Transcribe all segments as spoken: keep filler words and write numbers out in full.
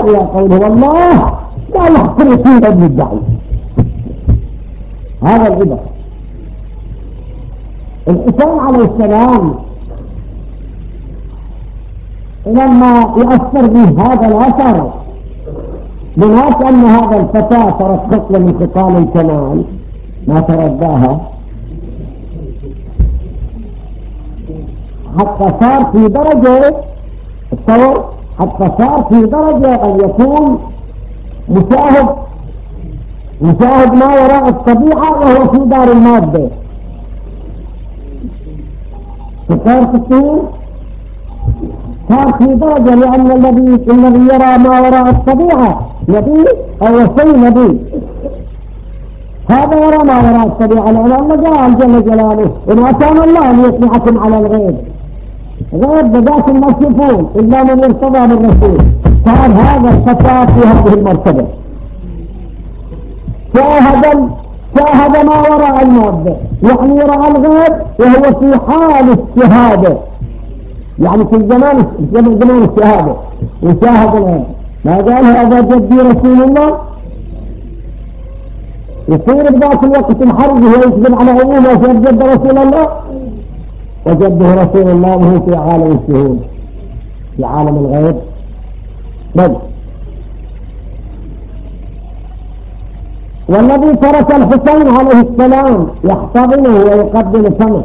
يا قوله والله لا يحكم فيه ابن الدعي. هذا العبر. الحسين عليه السلام لما يأثر به هذا الأثر بناس أن هذا الفتاة ترك خطوة من خطال الكمال ما ترداها حتى صار في درجة التصور، حتى صار في درجة أن يكون مشاهد مشاهد ما وراء الطبيعة وهو في دار المادة. صار في السنين صار في درجة لأن الذي الذي يرى ما وراء الطبيعة نبي أو شيء نبي، هذا يرى ما وراء الطبيعة لأن الله قال جل جلاله إن كان الله ليطلعكم على الغيب، غير بذات ما تشوفون إلا من ارتضى من رسول. صار هذا الفتاة في هذه المرتبة، شاهد شاهد ما وراء المادة، يعني يرى الغيب وهو في حال الشهادة، يعني في الزمان زمان الشهادة وشاهد الغيب. ما قال هذا جدي رسول الله، يصير بذات الوقت الحرب هو يكذب على عمومه ويصير جد رسول الله، وجده رسول الله وهو في عالم الشهود في عالم الغيب. بل والذي ترك الحسين عليه السلام يحتضنه ويقبل فمه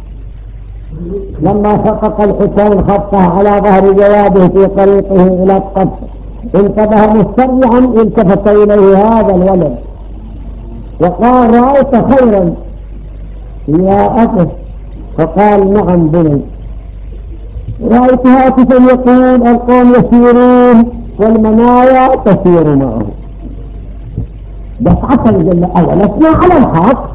لما خطق الحسين خطه على ظهر جواده في طريقه إلى القبر انتبه مسرعا التفت إليه هذا الولد وقال رأيت خيرا يا أبي؟ فقال نعم بني. رأيت هاتفا يقول القوم يسيرون والمنايا تسير معه. بس عسل جل أولتنا على الحق.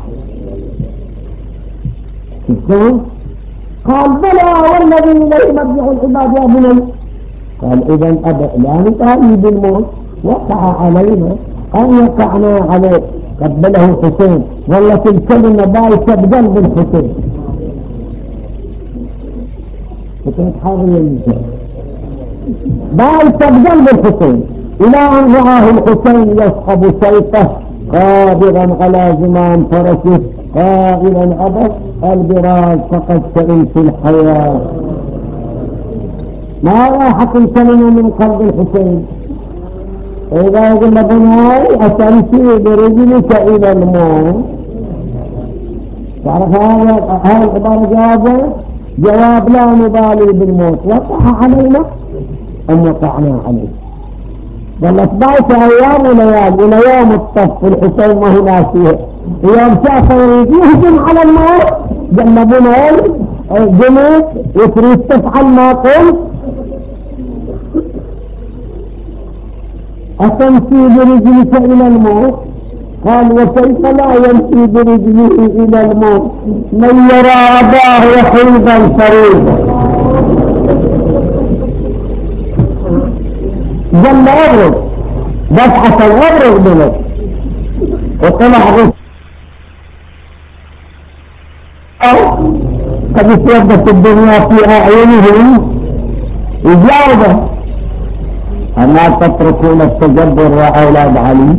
شلون؟ قال بلى والذي إليه مرجع العباد يا بني. قال إذن أبا لا نتهي بالموت وقع علينا أن وقعنا عليه. قبله حسين ظلت الكلمة بايسة بقلب الحسين. فكانت حاضرية المثال بايسة بقلب الحسين إلى أن رآه الحسين يصحب سيفه قابضا على زمام فرسه قائلا أبا البراز فقد سئلت الحياة. ما راحت الكلمة من قلب الحسين. إذا قلنا بناي أتمشي برجلك إلى الموت. تعرف هذا هذا العبارة جوابه جواب لا نبالي بالموت وقع علينا أم وقعنا عليه. ظلت بايت أيام وليال إلى يوم الطف الحسين ما هو ناسيه. يوم شاف يريد يهجم على الموت قلنا بناي جنود وتريد تفعل ما قلت أتمشي برجلك إلى الموت. قال وكيف لا يمشي برجله إلى الموت من يرى أباه وحيدا فريدا. جل أبرد دفعة الأبرد بلد وطلع غش أو قد اتوبت الدنيا في أعينهم إجابة أما تتركون التجبر يا أولاد علي؟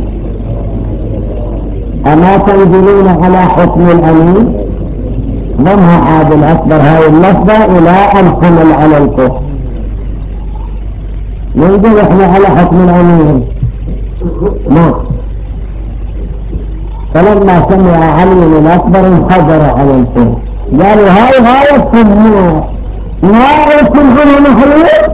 أما تنزلون على حكم الأمين؟ ضمها عادل أكبر هاي اللفظة إلى أن حمل على الكفر. ننزل إحنا على حكم الأمين ما فلما سمع علي الأكبر انحدر على الكفر قالوا هاي غاية النار نار كلهم محروق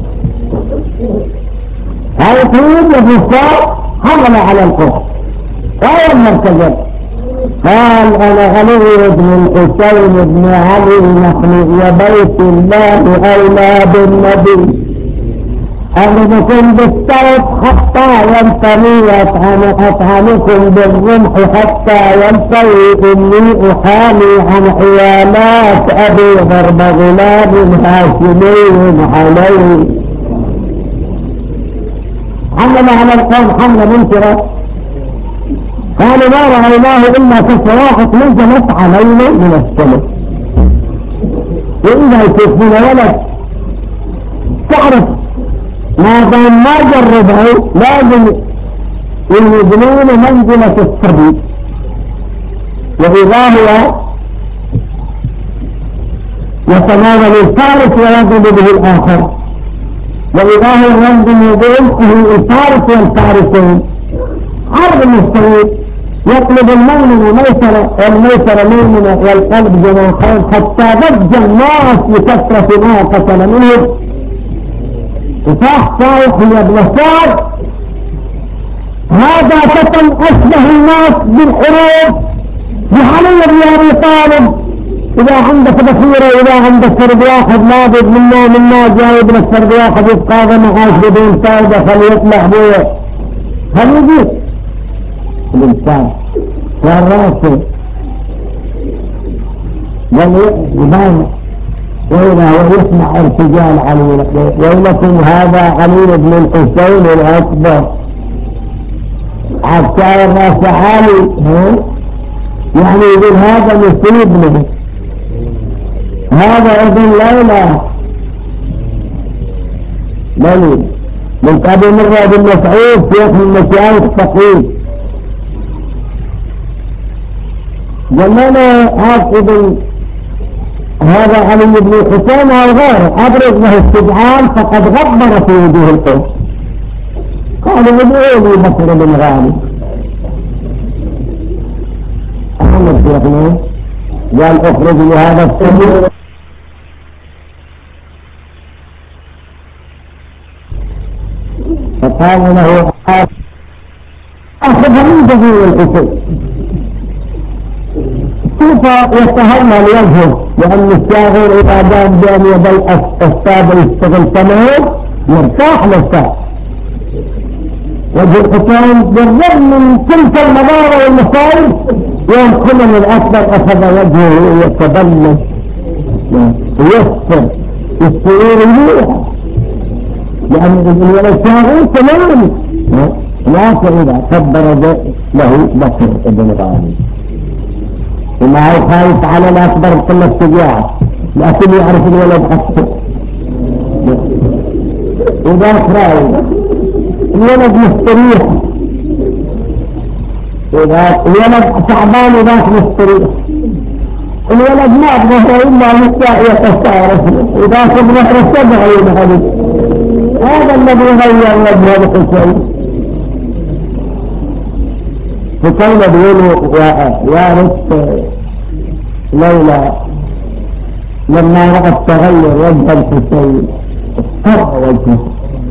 هاي طيب يفسر حمل على الكفر. قال المرتجب قال أنا علي بن الحسين بن علي نحن وبيت الله أولى بالنبي أنا بكم بالصوت حتى ينطوي أطعنكم بالرمح حتى ينطوي إني أحامي عن حيالات أبي ضرب غلام هاشمي علي. حمل على القوم حملة منكرة قالوا ما رأيناه إلا كصراحة نزلت علينا من السماء. وإذا يشوف من ولد تعرف ما ما دام ما جربوا لازم يبنون منزلة الصبي، وإذا هو يتناول الفارس ويضرب به الآخر، وإذا هو ينظم بأنه الفارس والفارسين عرض مستوي يطلب المؤمن ميسر والميسر مؤمن والقلب جناحين حتى ضج الناس بكثرة ما قتل منه. وصاح صايح يا ابن الصاد هذا فتن أشبه الناس بالحروب بحلية بن أبي طالب. إذا عندك بخيرة إذا عندك فرد واحد لابد منا منا جايب لك فرد واحد يتقاضى معاش بدون فائدة فليطلع بيه هل يجيب الإنسان والراسل والإبانة وإذا هو يسمع ارتجال علي ويلكم هذا علي بن الحسين الأكبر عسكر الراس عالي يعني يقول هذا مصيبنا هذا ابن ليلى ليلى من قبل مرة بن مسعود شيخ من مشايخ تقييد قال لنا هذا ابن هذا علي بن الحسين او غيره ابرز له استدعاء فقد غبر في وجوه القوم. قالوا ادعوا لي بكر بن غالب محمد شيخنا قال اخرج لهذا السبيل فقال له اخذها من جبين الحسين كيف يتهمل وجهه لأن الشاغل إذا دام بين يدي الأستاذ يشتغل تمام يرتاح للساعة. وجه الحسين بالرغم من تلك المضارة والمصائب يوم خلم الأكبر أخذ وجهه يتبلد ويسر السرور يليها لأن الشاغل تمام لكن إذا كبر له بكر ابن غالب وما هو خايف على الأكبر كل الشجاعة لكن يعرف الولد أكثر وذا خرايف الولد مستريح إذا الولد تعبان وذاك مستريح الولد ما أبغى إلا مستاء يتستعرف إذا كبره رسبه يبغى هذا الذي غير وجه الحسين. فكان بيقولوا يا ريت ليلى لما رأت تغير وجه الحسين اضطر وجهه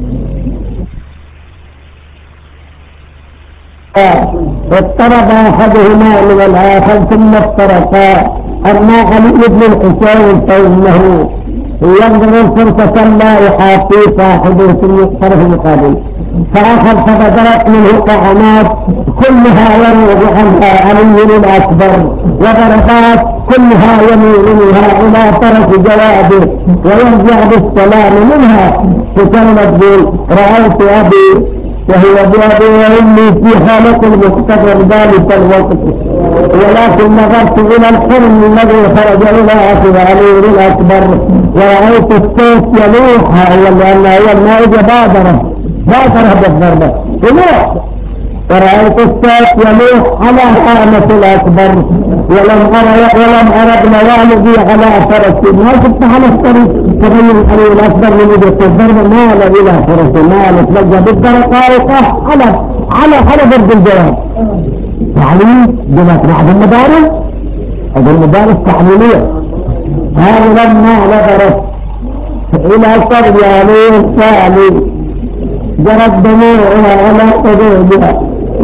اضطرب احدهما من الاخر ثم افترقا. اما علي بن الحسين فانه ينظر الفرصة لا يحاكي صاحبه في الطرف المقابل فأخذ فبدرت منه طعنات كلها يروج عنها علي الأكبر وضربات كلها يميل منها إلى طرف جوابه ويرجع بالسلام منها. فكان تقول رأيت أبي وهو بأبي وأمي في حالة المقتدر ذلك الوقت ولكن نظرت إلى الحلم الذي خرج إلى أخي علي الأكبر ورأيت السيف يلوح لأن هي المائدة بادرة بادرة بالضربة يلوح ورأيت السيف يلوح على حامة الأكبر ولم أرى ولم أرى ابن والدي على فرسي ما شفت على الطريق تغير علي الأكبر من وجهة الضربة مال إلى فرسي مال تلقى بالدرقائق على على على ضرب الجواب تعليم جماعة بعض المدارس هذه المدارس تعليمية. هذا لما نظرت إلى صرياني الثاني جرت دموعها على قدودها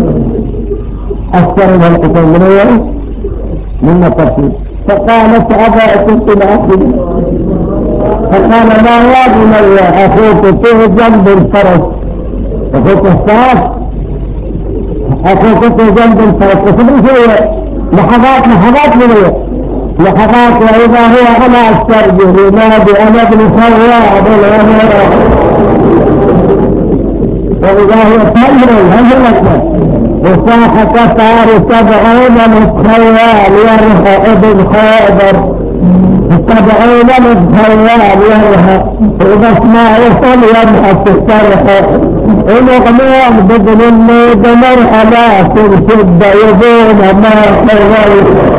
أكثر من الحسين من الترتيب فقالت أبعت إلى أخي فقال لا يا بني أخوك فيه جنب الفرس أخوك الساس أخوك فيه جنب الفرس وصبر شوية لحظات لحظات منيه لحظات وإذا هو على السرج ينادي أنا ابن خواب الغمرة وإذا هو تمر الهجرة وصاح كفار سبعون متخوال يرهى ابن خابر السبعين الخيال يرهق وبس ما يصل يبحث السرح ونغمام بدل النيد مرحلات الشدة يبون ما حول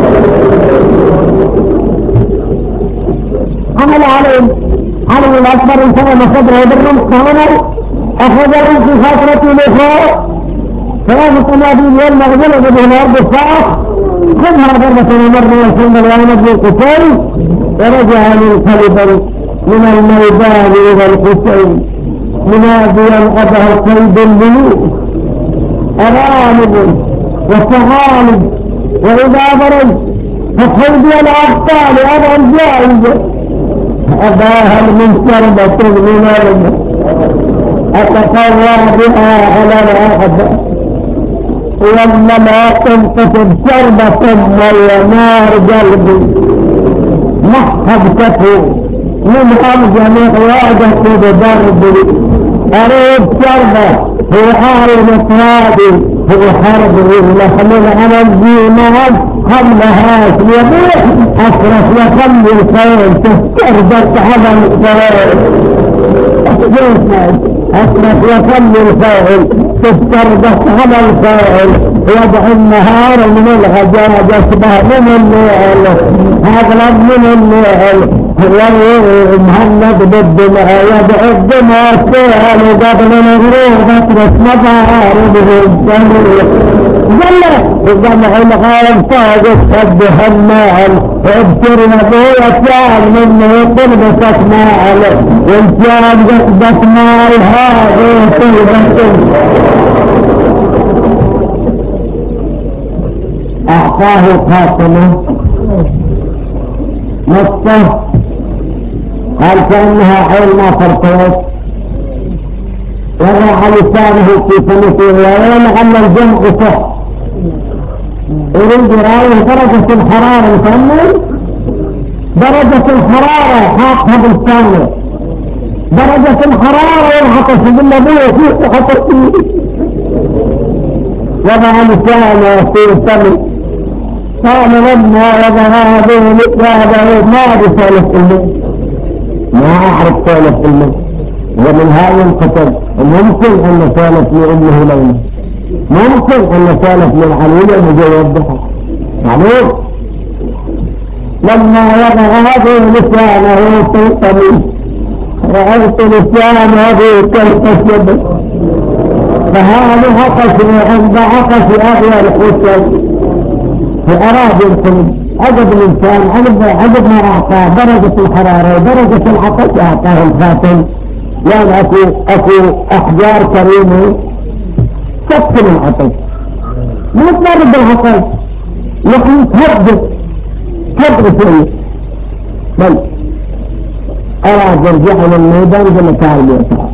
عمل عليهم علم الأكبر إنسان مصدره بالرمق كانوا أخذهم في فترة الإخوة ثلاثة أنابيل والمغزلة بهم الأرض الصاح خذها ضربة ومر والحمد لله نبي القتال ورجع منقلبا من الميدان إلى القتال مناديا أبه كيد الملوك أغالب وصغالب وإذا برز فخيد الأبطال أبا الجائزة أباها من شربة من أرض أتقوى بها على الأعداء ولا لا تنقصد شربة ونار قلبي محبته من أرجى مغواجة بدربي أريد شربة هو عالم اطرادي هو حربي لحمل على الزيمان قبلها يبيع أشرف يخلي الخير تستربت على الخير أشرف يخلي الخير تستربت على الخير يضع النهار من الغجاج أشبه من الليل أغلب من الليل مهند بالدماء يدعو الدماء السهل قبل الغروب اترك مضاربه الجميل جلة الجمع الغايب صادق قدها المال ابشر نبوية كان منه طلبتك مال والجان قصدك مال هذه طلبتك أعطاه خاتمة نصه قال كأنها عين ما فرطوت وضع لسانه في سنته وين على الجمع صح يريد رأيه درجة الحرارة يسمي درجة الحرارة حاطها بالثانية درجة الحرارة ينحطش بالنبوة فيه حطت فيه وضع لسانه في سنته قال لما وضع هذه لسانه ما بسالة الموت ما أعرف سالة الموت ومن هذا الكتب ممكن أن سالت لأمه ليلة ممكن أن سالت للعليل مجوبها معلوم لما وضع هذه لسانه في طبيب رأيت لسانه كالقشب فهذا عقش عند عقش أغلى الحسن في أراضي القلب عجب الإنسان عجب ما أعطاه درجة الحرارة ودرجة العقل أعطاه الخاتم يعني أكو, أكو أحجار كريمة تسكن العقل ما تضرب بالعقل نحن تهدف تهدف شيء بل أراد يرجع للميدان قال تعال يا تعال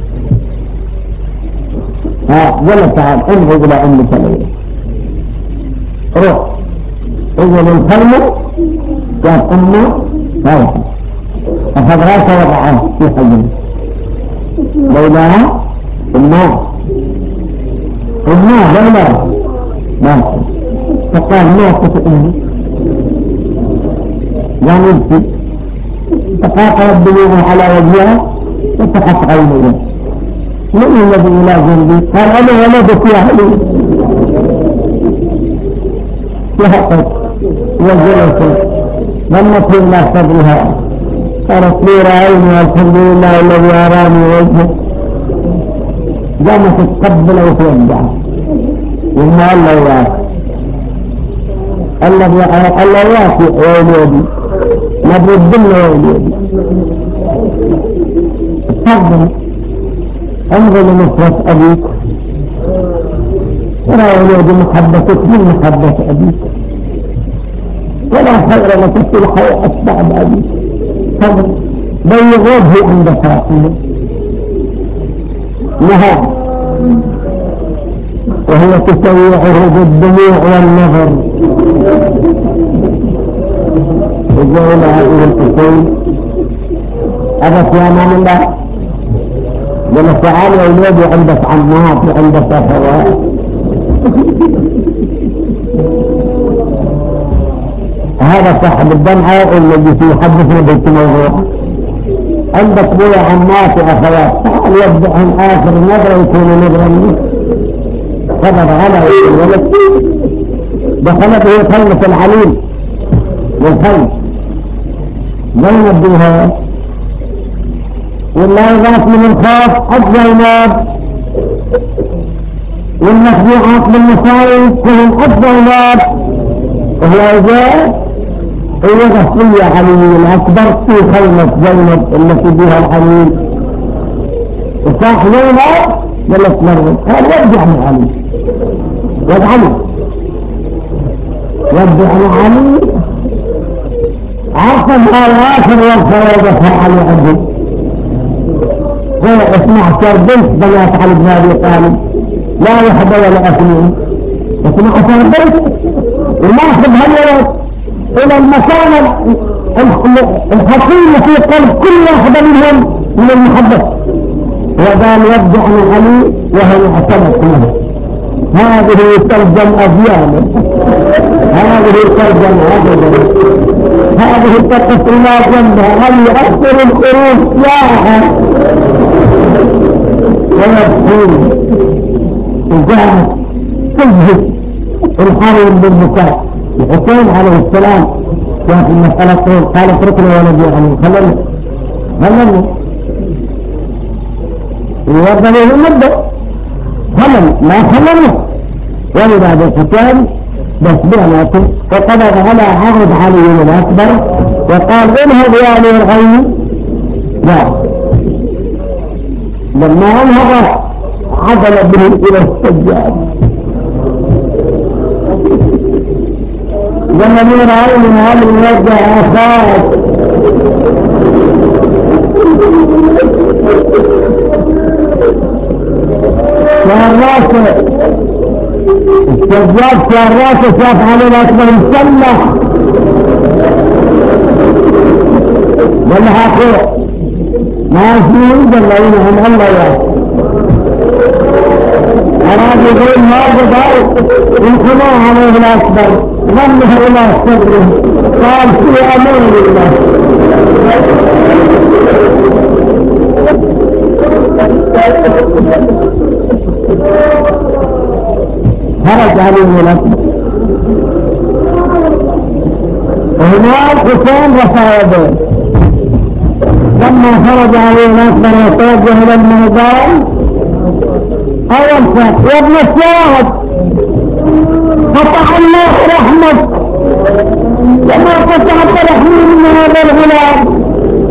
ها قال تعال انظر إلى أمك لي روح إذن الخلق قال أمه هذا أخذ راسه وضعه في حجمه ليلاها أمه أمه ليلاها ما فقال ما قلت أمه لا نبكي فقاطع الدموع على وجهها وفتحت عينيها من الذي إلى جنبي قال أنا ولدك يا علي لحقت وجلست ضمت إلى صدرها قالت لي رأيني والحمد لله الذي أراني وجهه قامت تقبل وتودع وما الله ياك الله ياك يا ولدي نبري الدنيا يا ولدي تفضل انظر لنصرة أبيك ترى يا ولدي محبتك من محبة أبيك ولا خير لك في الحياة بعد أبيك تفضل بيغوه عند فاطمة نهى وهي تسوعه بالدموع والنظر وجعل هذه الحسين أبت يا أمان الله قال تعال يا ولدي عندك عمات وعندك أخوات هذا صاحب الدمعة الذي يحدثنا بالموضوع. عندك بويا عمات وأخوات، تعال يبدأ عن آخر نظرة يكون نظرة منه خبر على الولد دخل به خلة العليم والخل زينب بها والله يغاث من الخوف حق زينب والمخدوعات بالمصايب كلهم حق زينب وهو جاء هي غفية علي الأكبر في خيمة زينب التي بها الحليم وصاح زينب قالت مرة قال يرجع من علي يدعني يرجع من علي عرفا آخر والخوضة علي عبد هو اسمع سردنت بنات علي بن أبي طالب لا يحب ولا أثنين اسمع سردنت وما أخذ هالولد إلى المكان الحكيم في قلب كل واحدة منهم من المحبة وقال يرجع من علي وهو اعتمد له. هذه ترجم أديانه هذه ترجم أبدا هذه تقف إلى جنبها هل يؤثر الخروج سياحة ويبكون وجاءت تجهد الحرم بالبكاء. الحسين عليه السلام كان في المسألة قال اتركنا ولدي عني خلنا خلنا يوضع له المدة خلنا ما خلنا ولذا الحسين بس بعناكم وقبض على عهد علي الأكبر وقال انهض يا لي الغيم لا لما انهض عدل به الى السجاد لما نرى عين هل يرجع أخاك كان راسه السجاد كان راسه شاف عليه الأكبر مسلح ولا حقوق ما يسمعون جلعين هم الله يا أراد يقول ما بضعوا انخنوا عليه الأكبر ظنه إلى صدره قال في أمان الله خرج عليه الأكبر وهناك حسين رفع يديه لما خرج عليه الأكبر وتوجه إلى الميدان أول شيء يا ابن الشاهد قطع الله رحمك وما قطعت رحمي من هذا الغلام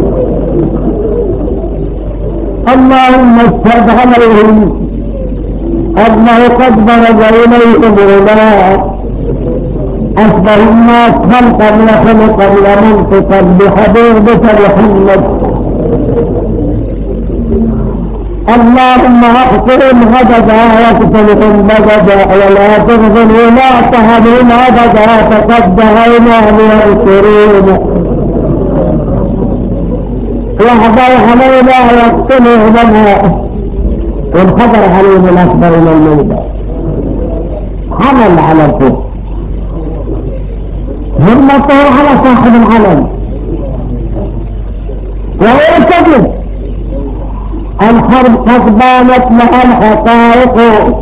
اللهم اشهد عليهم أنه قد برز إليهم الغلام أشبه الناس خلقا وخلقا ومنطقا بحبيبك محمد اللهم اقتلهم غددا واقتلهم بغدا ولا تغفل ولا تهدهم ابدا فقد دعينا لينصرون واحضر علينا يقتلوا بنا وانحضر علينا الاكبر الى الميدان حمل على الفوق همته على صاحب العلم ويرتكب الحرب قد بانت لها الحقائق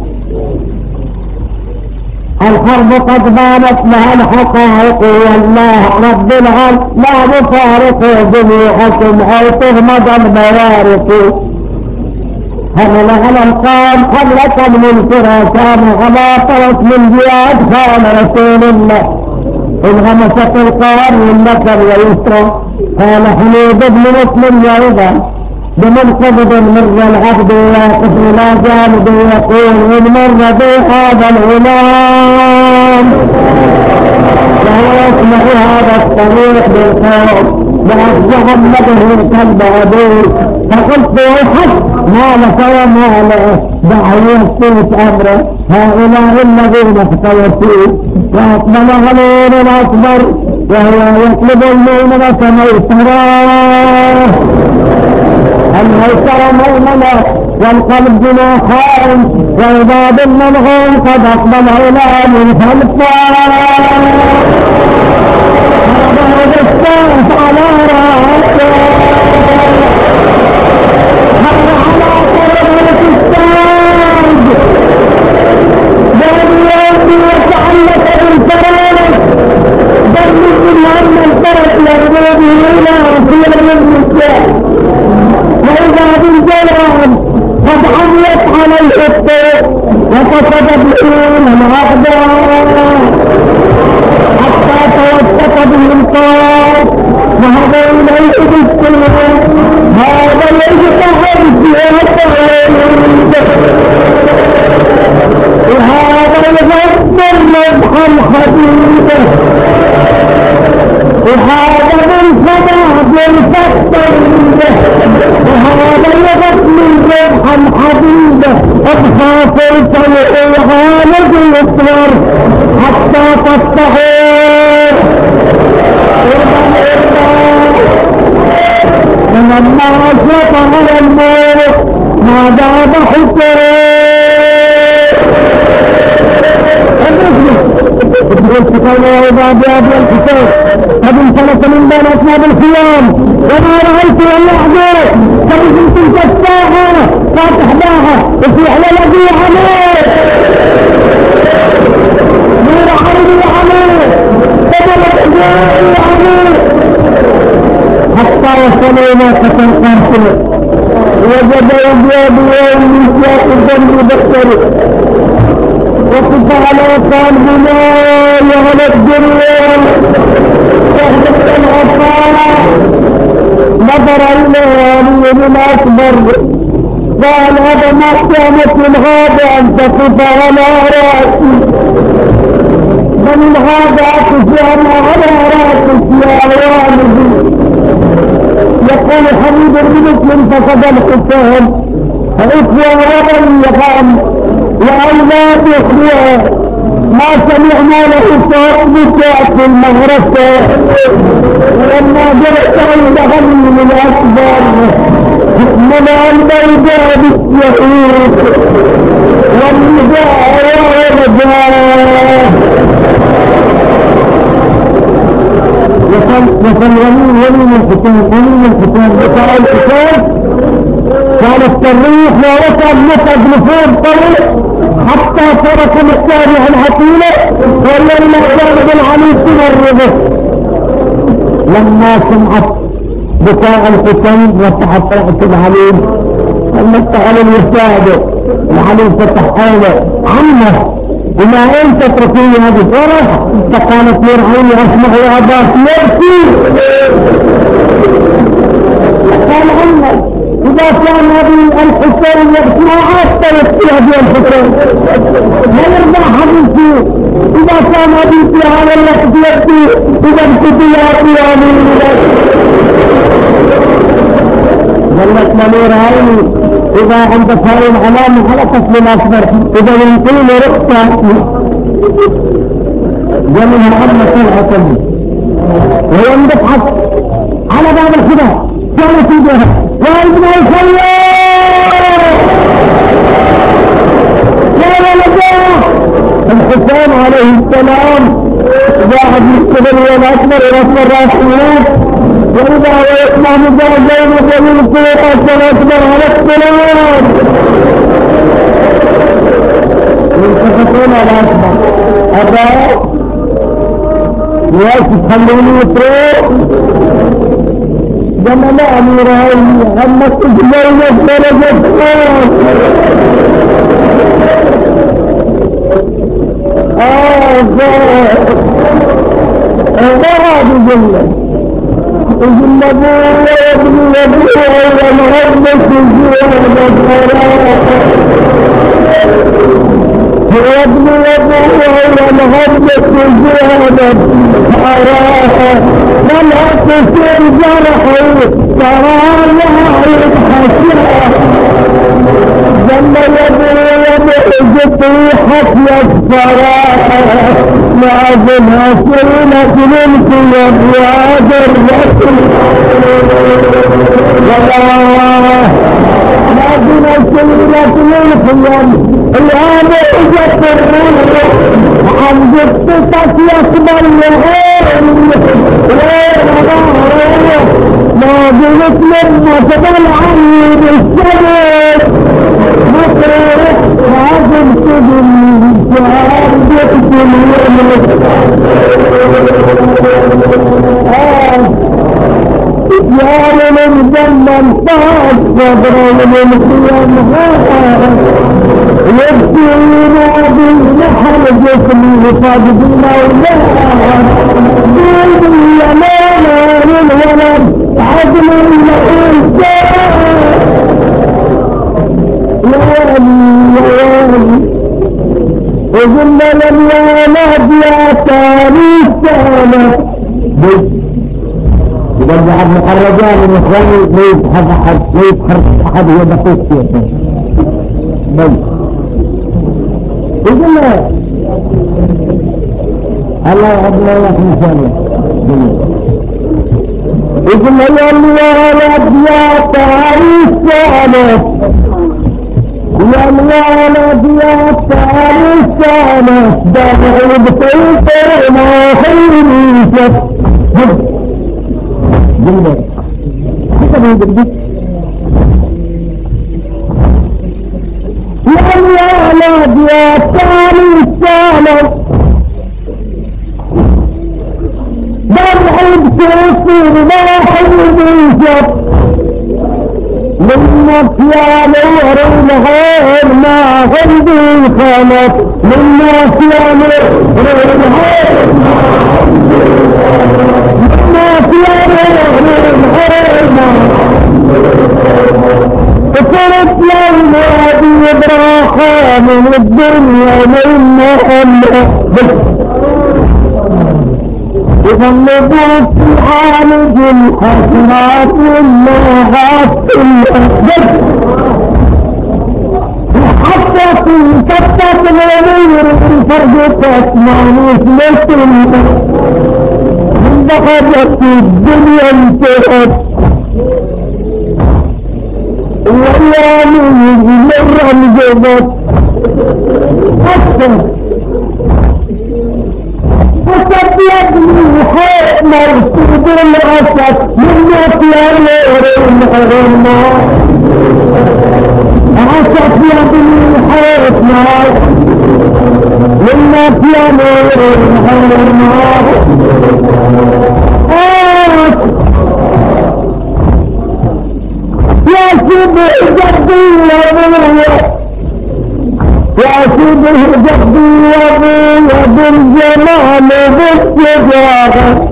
الحرب قد بانت لها الحقائق والله رب العالم لا نفارق جميعكم او تغمض البوارق حمل على القام حملة من كراسان على طرف من جهاد خان رسول الله انغمست القار والنكر ويسرى قال حميد بن مسلم يعظا بمنقبض مر العبد واقف الى جانب يقول ان مر بي هذا الغلام وهو يسمع هذا الطريق بالقوم لأجهمته كلب أبوه فقلت وحد ما لك وما له دعوه سيت أمره هؤلاء الذين اختلفوا وأقبل غليل الأكبر وهو يطلب المؤمنة ميسراه الميسر مؤمنة والقلب بلا خائن وإذا بالمنغول قد أقبل إلى من خلفه هذا السيف على راسه مر على قربة الساج بل يوم يتعلق بالفرائض بل من أن الفرق يرغب إلى أصير النساء وإذا بالجلال قد عميت عليه الطيب وقصد بحين الأعداء حتى توسط به القاف وهذا إليه بالسلام هذا يجتهد في الطيب وهذا يغفر مدحا حبيبه وهذا من فضح بالفتر وهذا يغفر مدحا حبيبه اضحى فلسل الغالب يصبر حتى تستحير من الناس يطهر النور ما داب حسين الكتاب وعباد أبي الكتاب قد انفلت من بين أسناب الخيام وما رأيت واللحظة فإذن تلك الساعة فاتح باها وفي على الذي عمير نور عربي عمير بدل أجوائي عمير حتى وصلوا ما قتل قاتله وجد أبيض يوم نساء الذنب بكره وقف على قلبنا وعلى الدنيا تهدف العطاء نظر إلى ولي الأكبر قال هذا ما كانت من هذا أن تقف على رأسي بل من هذا أقف على رأسك يا والدي يقول حبيب بن مسلم فقد الحسين فإخوة ومن يقام وأولاد إخوة ما سمعنا له صوت بكاء في المغرفة ولما جلس عند غني من أكبر من البيضاء بالسعود والنداء والرجاء وصل ولي ولي من الحسين ولي من الحسين بتاع الحسين كان الصريح ووصل مصعب نفور طويل حتى ترك مستارح الحكيمة ولما جانب العميد تمرضه لما سمعت بكاء الحسين وفتحت طاقة العليم المفتح على المساعدة العليم فتح حوله عمه وما انت تركيني هذه فرح فقالت نور عيني اسمع يا عباس يبكي قال عمك إذا كان أبي الحسين يبكي حتى يبكي أبي الحسين ما يرضى حديثي إذا كان أبي في هذا الوقت يبكي إذا ابكي يا أبي أمين ظلت نور عيني إذا عندك هاي العلامة على قسم الأكبر إذا ينقل رقصة جميلها عمة صلحة ويندف حق على باب الخداع كانت يدها وابن الخيار يا ولده الحسين عليه السلام واحد يستغل والأكبر ورسل الراسيات وإذا ويسمع مجازين وقليل الصوت الأكبر على السلام يلتفتون على الأكبر أبا ياسف خلوني يطروق جمال أمير عيني همك إجلالك درجة آه الله بجلة إجل أبوه وابن أبوه ومهبك الزيادة وابن أبوه ومهبك الزيادة أراها ولا تسير جرحي تراها يتحسها جل يبوه بحجتيحك يكفراها لازمها سيلة منك يبياد الرسل ولا لازمها سيلة منك يبياد الرسل عن جبتك يقبل لغير ما جلت لما تبال عني بالسبب مطرح لازم تبن جهار بيقتل يا من جنن طاق صبرا من خيامها يبكينا بالنحر جسمي فاقدنا ولا قلبي يا ماما للولد عدل الإنسان يا ولي يا ولي وقلنا لم يا ولد يا تاريخ سنة إذا بعد مخرجان من إخواني ما يتحرك أحد ما يتحرك أحد هو دقيق فيه بل يقول له الله يعبنا لك مثالي يقول له يا الولد يا تاريخ سنة يا الولد يا تاريخ سنة دمعي بطيطة ما خيري شف جميل حسب يدرك يا الولد يا تاريخ سنة دمعي بطيطة ما خيري شف منك يا نور الغير ما غندي خلق منك يا نور الغير ما غندي خلق منك يا نور الغير ما فصرت للنبي براحة من الدنيا من محمد إذا النبوة في عالج الحسنات والنهات الأسباب حتى في فتة الغير الفرد تسمعني سمت من دخلت الدنيا انتهت والله من مرة مجبت حتى حسب يبني حيث مرسود الأسد من يطلع لأرين أرنا حسب يبني حيث مرسود من يطلع لأرين أرنا يا شبه جدي وضوية يا شبه جدي وضوية بالجمال بالسجارة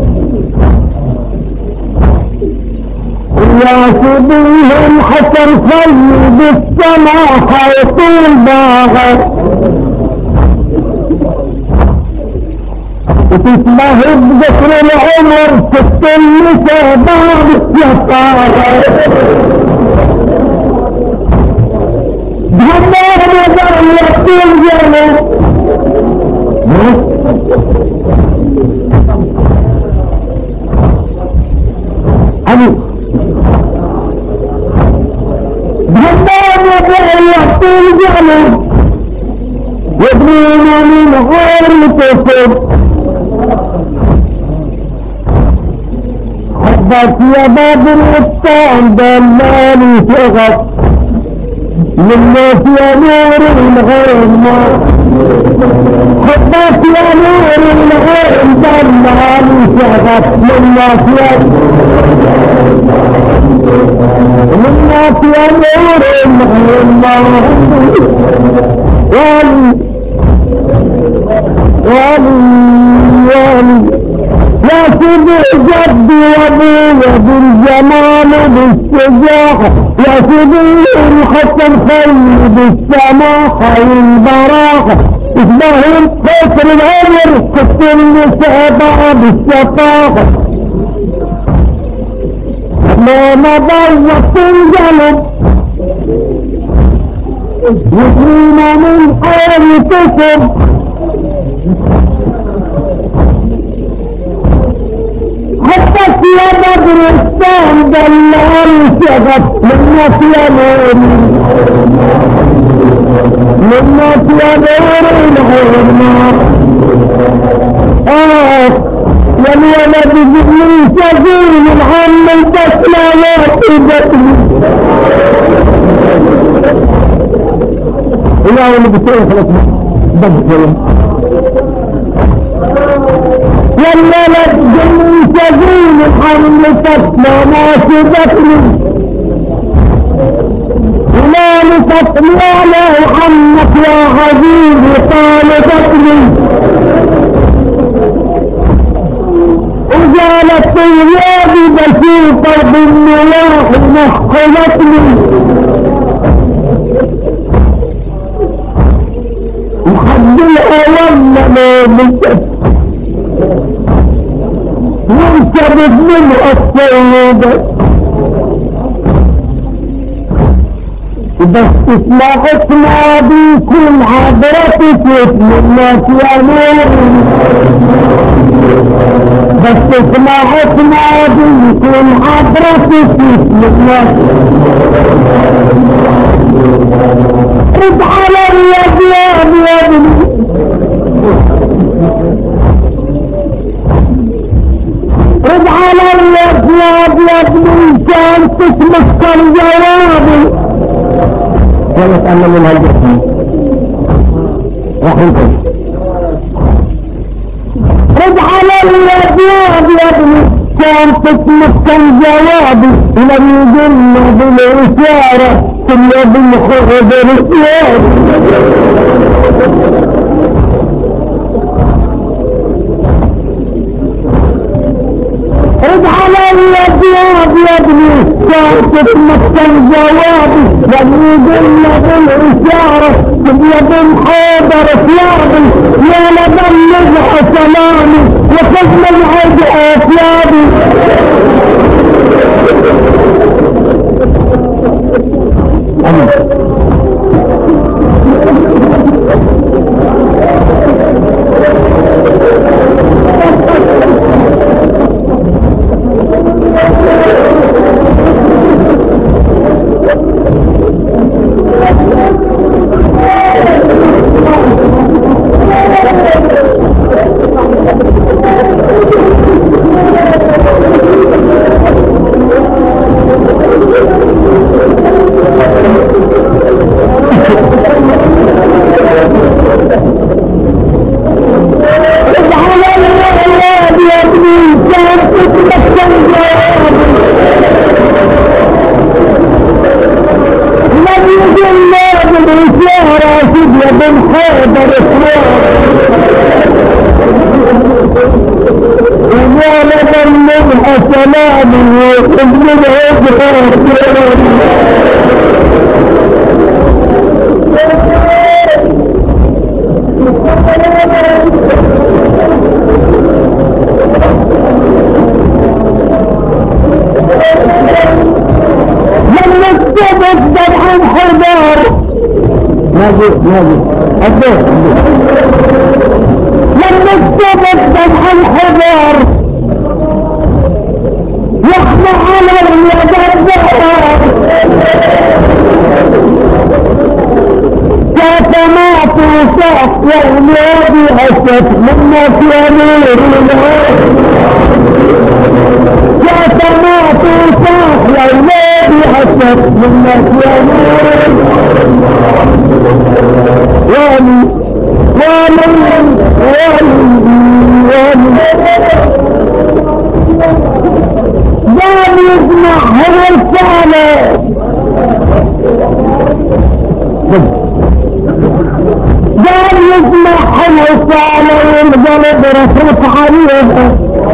يا شبه الحسن خلي بالسماء حيطول باغر وتسمه بذكر العمر ست النساء بعد يطاغر بهالنار نظر يطول جنة علي بهالنار نظر يطول جنة يبنون من غير تفر حبك يا باب الإبطال دلالي شغف للناس يا نور الغير ما حبك يا نور الغير دلالي شغف للناس يا للناس يا نور الغير ما والي والي والي يا سيدي جدي وابويا بالجمال بالسجاحة يا سيدي الحسن خلي بالسماحة والبراحة اسمهم قصر العمر قصر النساء بالشفاقة ما مضى وقت الجلد يجرينا من حال كسب حتى يا بدر السام دلال شغف منك يا نور منك يا نور الغرمى آه يا الولد الشجين العم البسلامات بطني إلا اللي بتقول خلص بطني ولا لجن الشجين العم البسلامات بطني ولا لتطلع على عمك يا حبيبي طالبتني وجالت طيابي بسيطة بالنواح محقلتني لحد الأول ما بكت وانتبه من السيدة بس اسمعتنا بكل عبرتك منك يا نور بس اسمعتنا بكل عبرتك منك رد على اليد يا ابني رد على اليد يا ابني كان تتمكن جوابي ويتأمل من هالجسم رحمكم رد على اليد يا ابني كان تتمكن جوابي لم يجن بالإشارة كل بالخوض الإشارة رد على اليد يا ابني كان تتمكن جوابي لم يجن بالإشارة كل بالحيدر ثيابي يا لبلغ سلامي وخذ من عد أثيابي ناجي ناجي الدور لما استبد ذبح الحجر يحمى على اليد الدهر كيف ما توصف واليد أسف منك يا نور كيف ما توصف واليد أسف منك يا نور والي والي والي والي قال يسمع هو الرسالة قال يسمع هو الرسالة والقلب رفرف عليها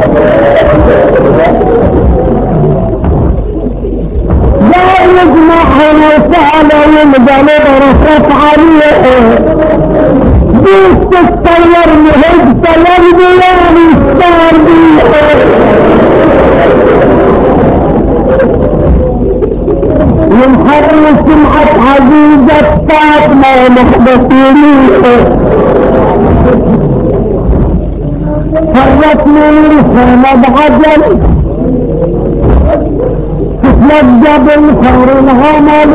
قال يسمع هو الرسالة والقلب رفرف عليها بيس تتصور مهد طلب بياني ستار بيها ينحر سمعة عزيزة فاطمة محبطينيها فرت من الخيمة بعجل تتلقى بالخير العمل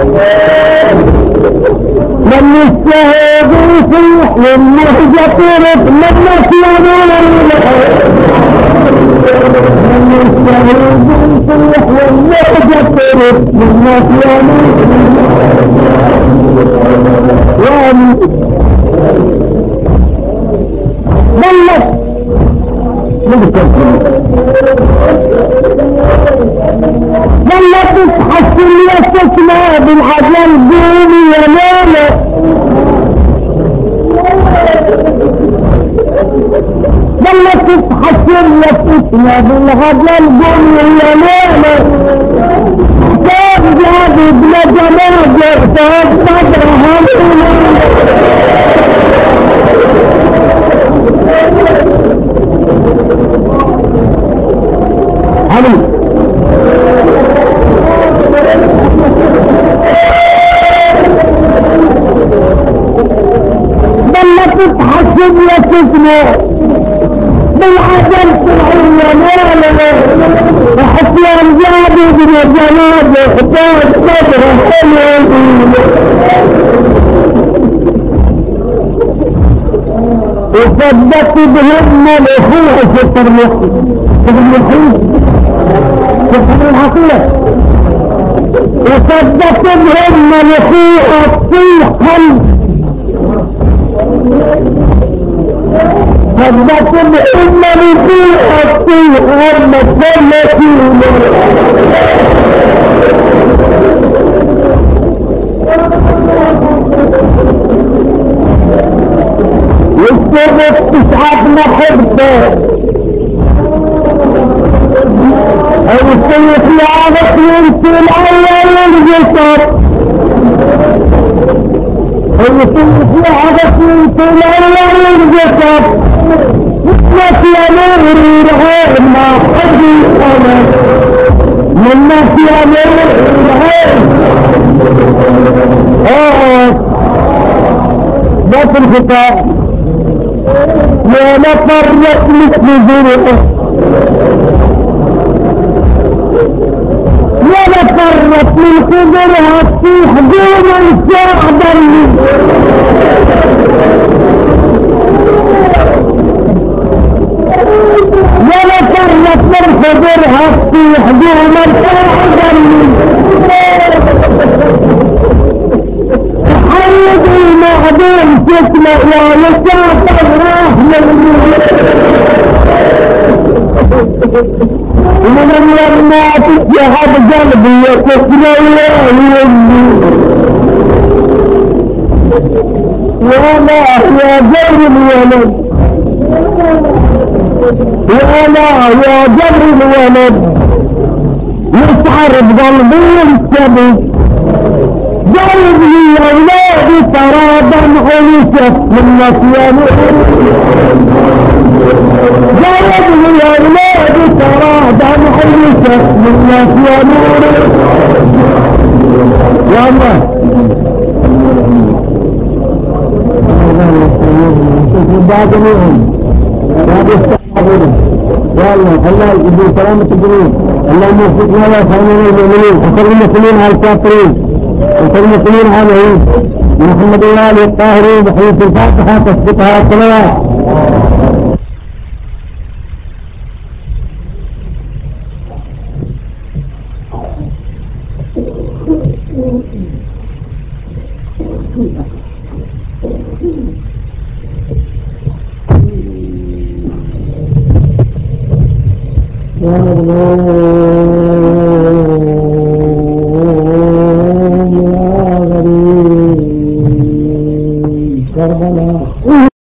لم يستهد يصيح والنهجة طرف لما كانوا لله ظلت تحسن يستثنى بالعجل دوني يا ماما ظلت تحسن يستثنى بالعجل دوني يا ماما احتاج جابي بلا جمال احتاج صدرها علي ظلت تحسن يستثنى بالعجل سرعية مالا وحسيان جابي بلا جمال احتاج صدرها وصدقت بهم الاخوة في الترميح في الترميحين في الحقيقة وصدقت بهم الاخوة صيحا صدقت بهم الاخوة صيحا مكلتين والسبب تسعة محبة او السيف يعرف ينسي الاول الجسر او السيف يعرف ينسي الاول الجسر نسي نوري الغير ما حدي انا من نسي نوري الغير اه بس الخطاب يا لفرت مثل ذرعه يا لفرت من خضرها تطيح دون الشعب يا لفرت من خضرها تطيح دون الشعب حيد المعدوم تسمع يا لساط الرحمة ومن الورمات يهب قلبي يتسمع يا يمي ولا يا جر الولد ولا يا جر الولد يسعر بقلبي السبي جايب لي اولادي ترابا عنيشة من نسيان جايب لي اولادي ترابا عنيشة من نسيان يا الله يا الله الله يجزي سلامة الجميع اللهم وفقنا وفقنا المؤمنين وصل المسلمين على الكافرين وصل المسلمين على العيد محمد الله الطاهرين بحديث الفاتحة تثبتها الصلوات يا غريب كربلاء